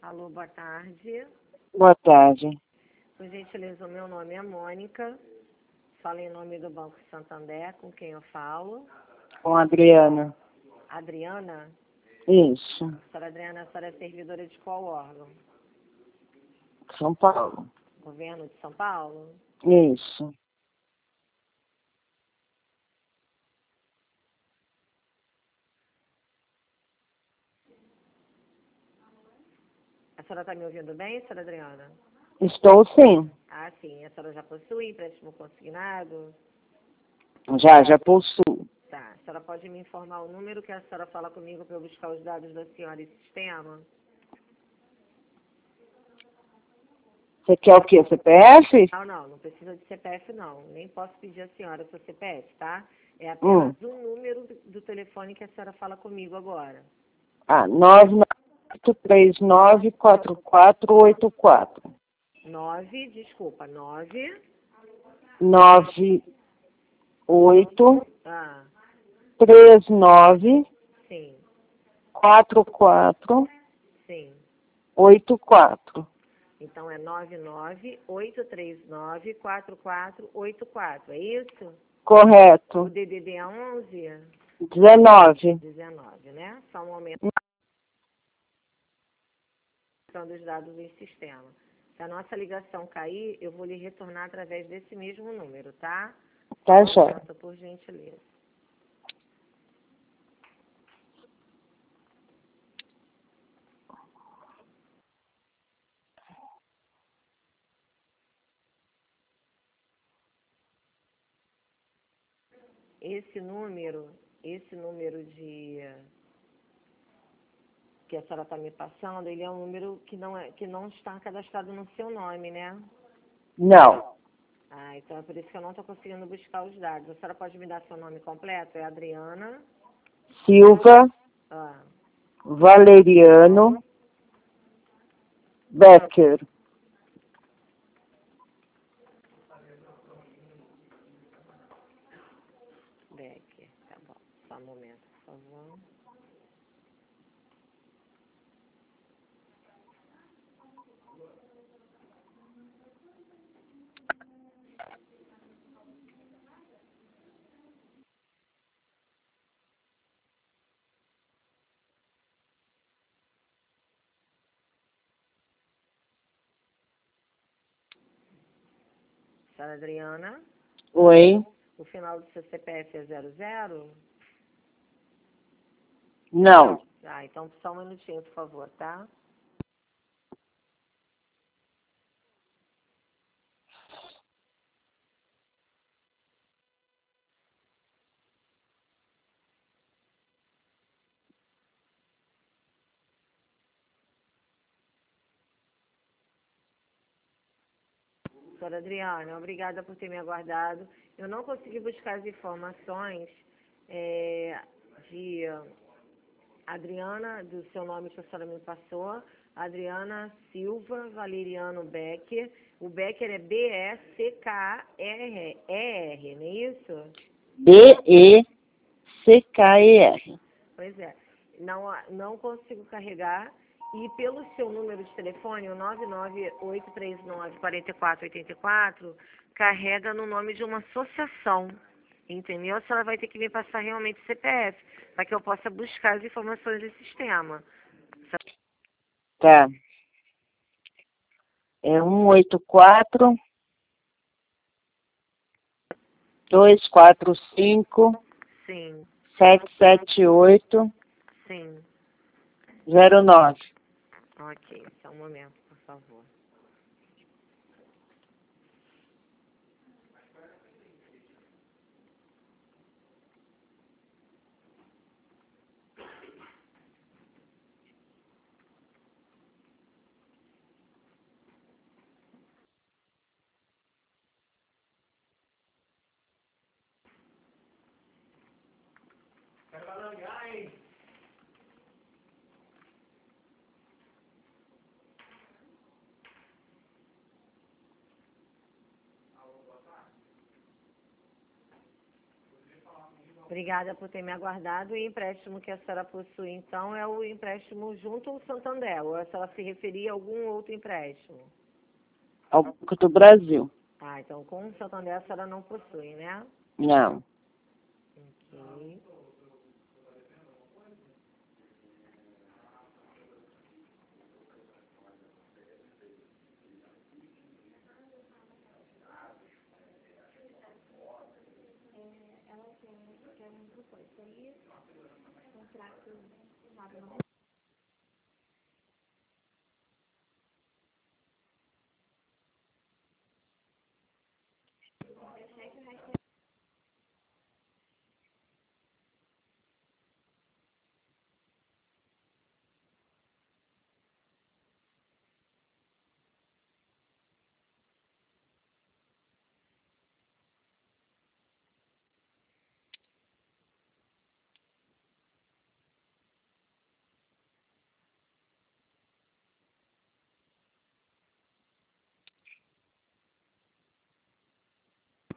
Alô, boa tarde. Boa tarde. Por gentileza, o meu nome é Mônica. Falo em nome do Banco Santander, com quem eu falo. Com a Adriana. Adriana? Isso. Senhora Adriana, a senhora é servidora de qual órgão? São Paulo. Governo de São Paulo? Isso. A senhora está me ouvindo bem, senhora Adriana? Estou sim. Ah, sim. A senhora já possui empréstimo consignado? Já possuo. Tá. A senhora pode me informar o número que a senhora fala comigo para eu buscar os dados da senhora em sistema? Você quer o quê? CPF? Não precisa de CPF não. Nem posso pedir a senhora o seu CPF, tá? É apenas o número do telefone que a senhora fala comigo agora. 998394484. 98 Ah, 39 sim, 44 sim. 84. Então é 998394484, é isso? O Correto. DDD é 11? 19. 19, né? Só um momento. Os dados em sistema. Se a nossa ligação cair, eu vou lhe retornar através desse mesmo número, tá? Tá, joia. Por gentileza. Esse número que a senhora está me passando, ele é um número que não está cadastrado no seu nome, né? Não. Ah, então é por isso que eu não estou conseguindo buscar os dados. A senhora pode me dar seu nome completo? É Adriana Silva Valeriano Becker. Becker. Tá bom. Só um momento, por favor. Senhora Adriana? Oi? O final do seu CPF é 00? Não. Ah, então só um minutinho, por favor, tá? Senhora Adriana, obrigada por ter me aguardado. Eu não consegui buscar as informações de Adriana, do seu nome que a senhora me passou, Adriana Silva Valeriano Becker. O Becker é B-E-C-K-E-R, não é isso? BECKER. Pois é. Não consigo carregar. E pelo seu número de telefone, o 998394484, carrega no nome de uma associação. Entendeu? A senhora vai ter que me passar realmente o CPF, para que eu possa buscar as informações do sistema. Tá. É 184 245 Sim, 778 sim. 09. Ok, só um momento, por favor. Obrigada por ter me aguardado. E o empréstimo que a senhora possui, então, é o empréstimo junto ao Santander, ou a senhora se referia a algum outro empréstimo? Ao Banco do Brasil. Ah, então com o Santander a senhora não possui, né? Não. Ok.